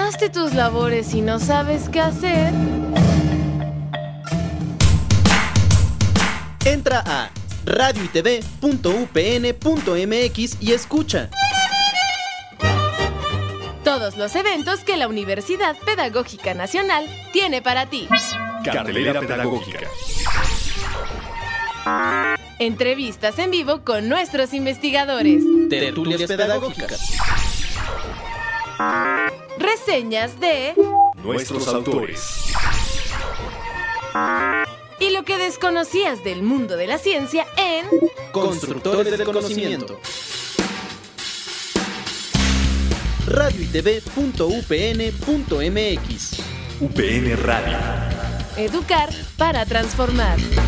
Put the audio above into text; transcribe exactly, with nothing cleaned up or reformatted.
Terminaste tus labores y no sabes qué hacer. Entra a radio y t v punto u p n punto m x y escucha todos los eventos que la Universidad Pedagógica Nacional tiene para ti. Cartelera pedagógica. Entrevistas en vivo con nuestros investigadores. Tertulias pedagógicas. Reseñas de nuestros autores. Y lo que desconocías del mundo de la ciencia en Constructores del Conocimiento. radio y t v punto u p n punto m x. U P N Radio. Educar para transformar.